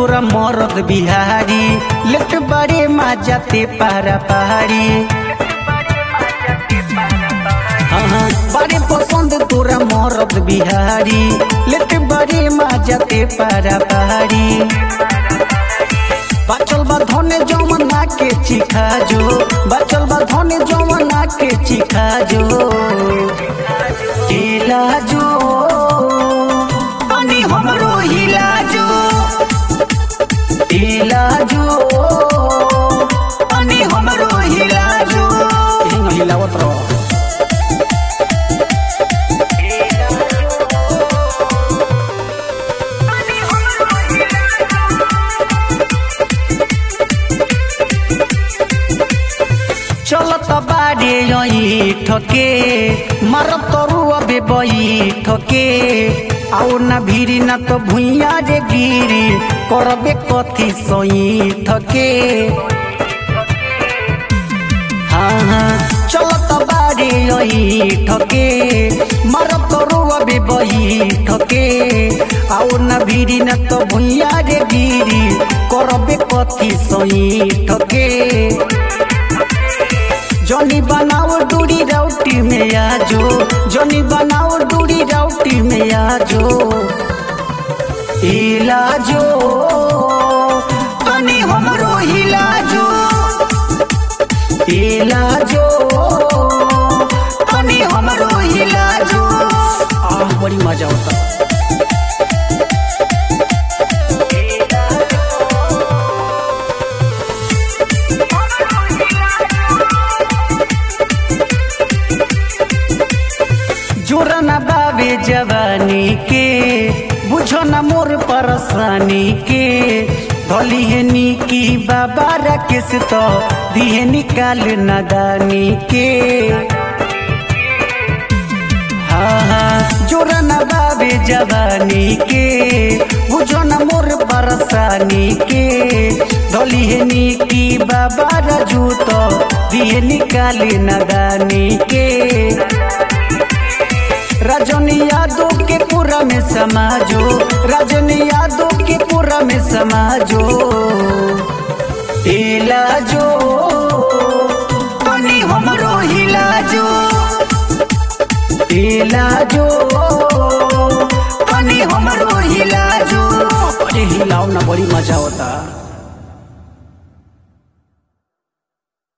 तोरा मरद बिहारी लेट बड़े जाते पारा पहाड़ी। हाँ बड़े पसंद तोरा मरद बिहारी लेट बड़े जाते पारा पहाड़ी। बचल बा धने जमना के चिखा जो, बचल बा धने जमना के चिखा जो। हिला जो तनी हमरो हिला जो, हिला जो तनी हमरो हिला जो। हिलावत रहो। चलत बाड़े ठके मारत तरु अबे ठके आओ ना भीरी ना तो भुइया रे गिरी करबे कथी सही ठके। हाँ चलत बाड़े ठके मारत तरु अबे ठके आओ ना भीरी ना तो भुइया रे गिरी करबे कथी सही ठके। जनी बनाओ दूरी राउटी में आजो, जनी बनाओ दूरी राउटी में आजो। हिलाजो तनी हमरो हिलाजो, हिलाजो तनी हमरो हिलाजो। बड़ी मजा होता। जोरा ना बाबे जवानी के बुझो ना मोर परेशानी के। भली है नी बाबा राकेश तो दिहे निकाल नादानी के। हाँ जोरा ना बाबे जवानी के बुझो ना मोर परेशानी के। भली है नी बाबा राजू तो दिहे निकाल नादानी के। रजनी यादव के पूरा में समाजो, रजनी यादव के पूरा में समाजो। हिलाजो तनी हमरो हिलाजो, हिलाजो तनी हमरो हिलाजो। अरे हिलाओ ना बड़ी मजा होता।